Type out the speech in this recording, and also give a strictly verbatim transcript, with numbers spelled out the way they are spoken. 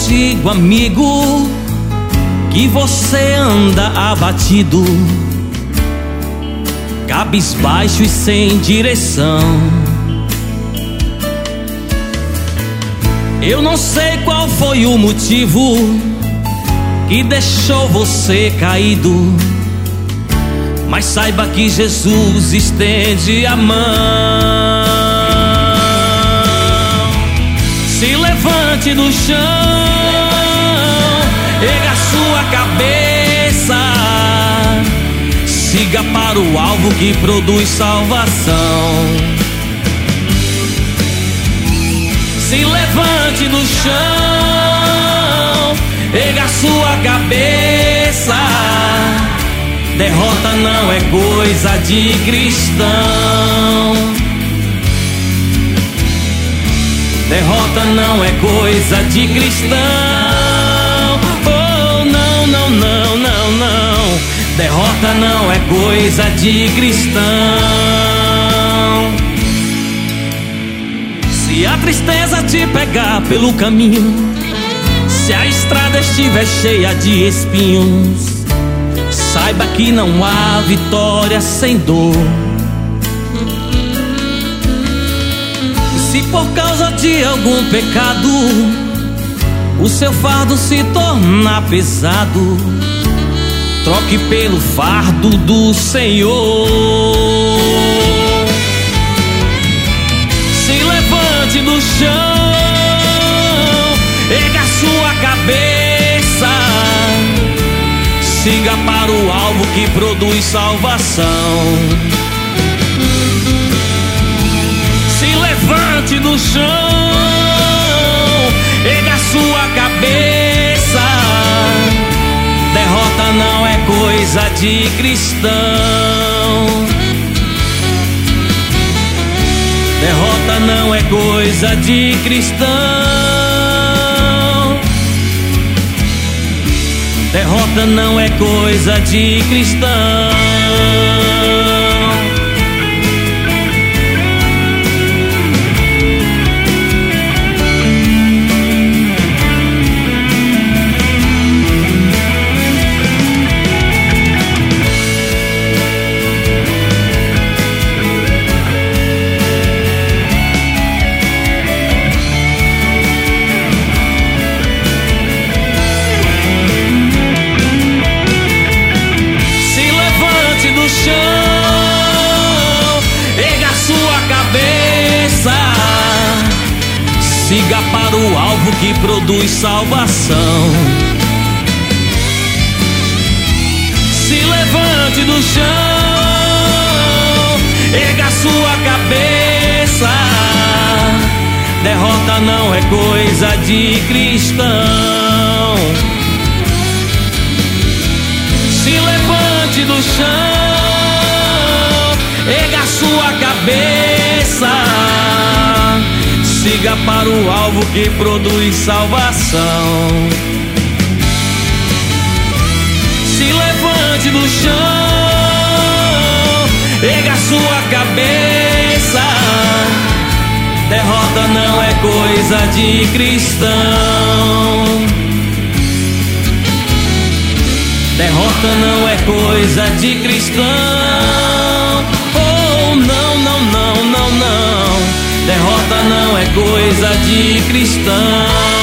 contigo, amigo, que você anda abatido, cabisbaixo e sem direção. Eu não sei qual foi o motivo que deixou você caído, mas saiba que Jesus estende a mão. Se levante do chão, erga sua cabeça, siga para o alvo que produz salvação. Se levante do chão, erga sua cabeça, derrota não é coisa de cristão. Derrota não é coisa de cristão. Oh, não, não, não, não, não. Derrota não é coisa de cristão. Se a tristeza te pegar pelo caminho, se a estrada estiver cheia de espinhos, saiba que não há vitória sem dor. Se por causa de algum pecado o seu fardo se tornar pesado, troque pelo fardo do Senhor. Se levante do chão, erga sua cabeça, siga para o alvo que produz salvação. Se levante do chão, erga sua cabeça, derrota não é coisa de cristão. Derrota não é coisa de cristão. Derrota não é coisa de cristão. Siga para o alvo que produz salvação. Se levante do chão, erga sua cabeça, derrota não é coisa de cristão. Se levante do chão, erga sua cabeça, siga para o alvo que produz salvação. Se levante do chão, erga sua cabeça, derrota não é coisa de cristão. Derrota não é coisa de cristão. Oh, não, não, não, não, não. Derrota não é coisa de cristão.